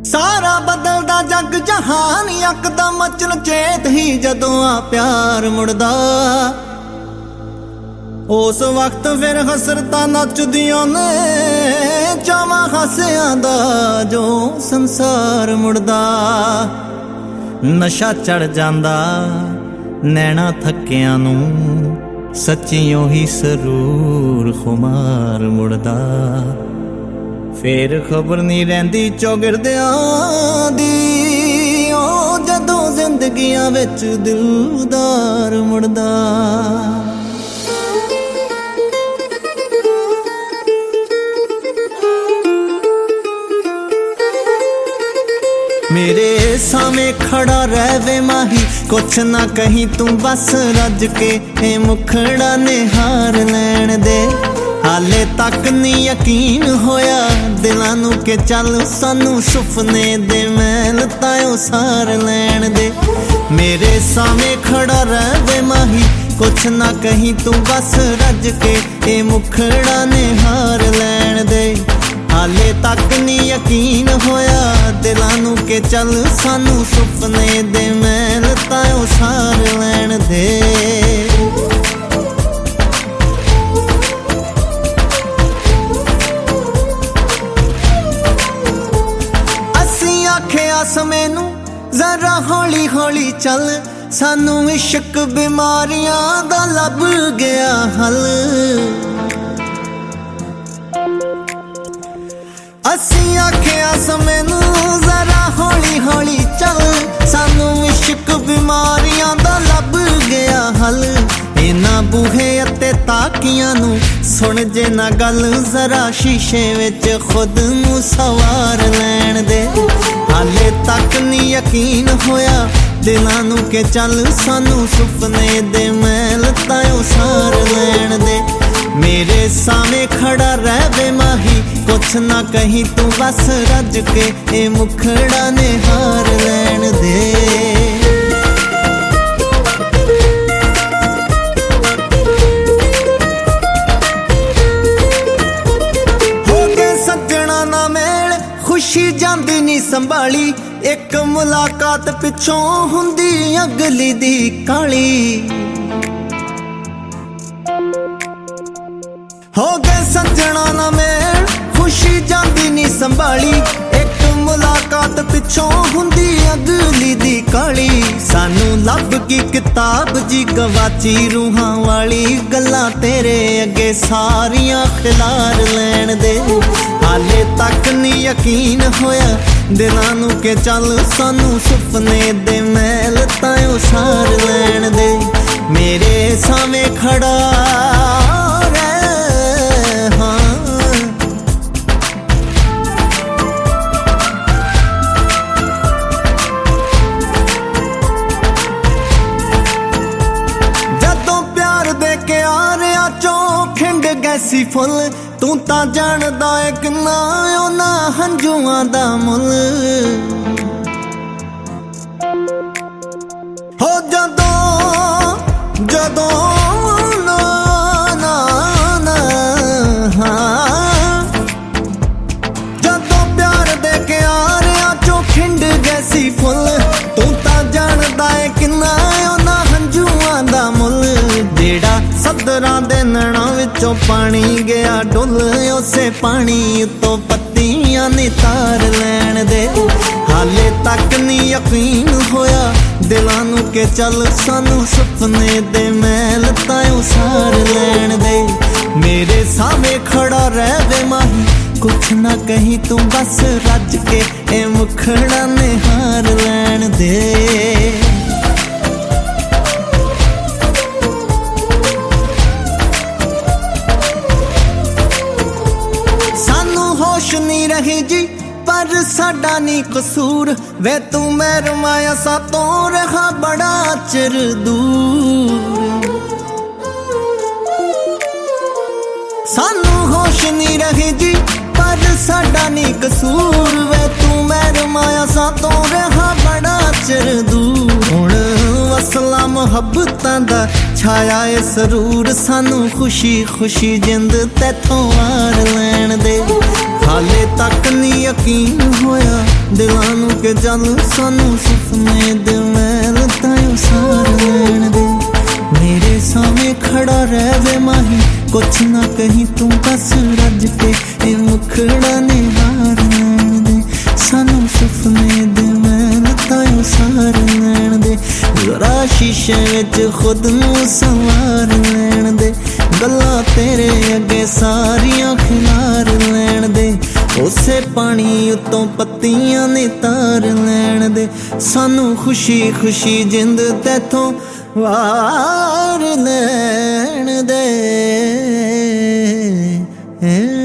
सारा बदलदा जग जहान यकदम अचल चेत ही जदों आ प्यार मुड़दा। उस वक्त फिर हसरतां नचदियां ने चावां हासियां दा जो संसार मुड़दा। नशा चढ़ जांदा नैना थक्कियां नूं सच्ची ओही सरूर खुमार मुड़दा। फिर खबर नहीं रहिंदी चौगिरदियां दी ओ जदों जिंदगियां विच दिलदार मुड़दा। मेरे सामने खड़ा रहवे माही कुछ ना कहीं तू बस रज के ए मुखड़ा ने हार लैण दे। हाले तक नहीं यकीन होया दिलां नूं के चल सानू सुपने दे महल तायों सार लैण दे। मेरे सामने खड़ा रहवे माही कुछ ना कहीं तू बस रज के ए मुखड़ा ने हार लैण दे। हाले तक नहीं यकीन होया दिलां नूं के चल सानू सुपने दे महल तायों सार लैण दे। समय नू जरा हौली हौली चल सानू इश्क बीमारियां दा लब गया हल। असी आखिया समय नू जरा हौली हौली चल सानू इश्क बीमारियां दा लब गया हल। इन्हां बूहे अते ताकियां नू सुन जे ना गल जरा शीशे विच खुद नू सवार लैण दे। हाले तक नहीं यकीन होया दिलां नूं के चल सानू सुपने दे महल तायों सार लैण दे। मेरे सामने खड़ा रहवे माही कुछ ना कहीं तू बस रज के ए मुखड़ा ने हार लैण दे। खुशी जांदी नी संभाली एक मुलाकात पिछों हुंदी अगली दी काली। हो गए सजना ना मेल खुशी जांदी नी संभाली एक मुलाकात पिछों हुंदी अगली दी काली। सानू लब की किताब जी गवाची रूहां वाली गल्लां तेरे अगे सारियां खिलार लैण दे। हाले तक नहीं यकीन होया दिलां नूं के चल सानू सुपने दे महल तायों सार लैण दे। मेरे सामने खड़ा जदों प्यार दे के आ रहा चो खिंड गैसी फुल तू तां जानदा है किन्ना उन्हां हंझुआं दा मुल। हो जदों जदों ना ना ना हाँ जदों प्यार दे के आ रहा चो खिंड गैसी फुल तू तां जानदा है किन्ना उन्हां हंझुआं दा मुल। जेड़ा सदरां दे नैणां विचों पानी गया डुल उसे पानी तो पत्तियां नितार लैण दे। हाले तक नहीं यकीन होया दिलां नूं के चल सानू सुपने दे महल तायों सार लैण दे। मेरे सामने खड़ा रहवे माही कुछ ना कहीं तू बस रज के ए मुखड़ा ने हार लैण दे। नहीं रही जी पर साडा नी कसूर वे तू मैं रमाया सा तो रहा बड़ा चिर दूर। सानू होश नहीं रही जी पर साडा नी कसूर वे तू मैं रमाया सा तो रहा बड़ा चिर दूर। हुण असला मुहब्बतां दा छाया ए सरूर सानू खुशी खुशी जिंद तैथों वार लैण दे। हाले तक नहीं यकीन होया दिलां नूं के जल सानू सुपने दे महल तां सार लैण दे। मेरे सामने खड़ा रह वे माही कुछ ना कहीं तू बस रज के ए मुखड़ा ने हार लैण दे। सानू सुपने दे महल तां सार लैण दे। जरा शीशे विच खुद नूं संवार लैण दे। गल्लां तेरे अगे सारियां खिलार लैण दे। उसे पानी उत्तों पत्तियां ने तार लैण दे। सानू खुशी खुशी जिंद तैथों वार लैण दे।